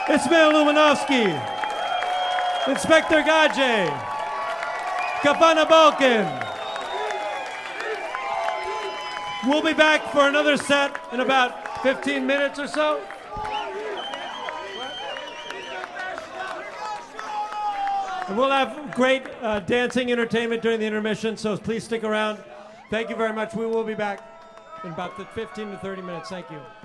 Ismail Lumanovsky, Inspector Gadget, Kapana Balkan. We'll be back for another set in about 15 minutes or so. And we'll have great dancing entertainment during the intermission, so please stick around. Thank you very much. We will be back in about 15 to 30 minutes. Thank you.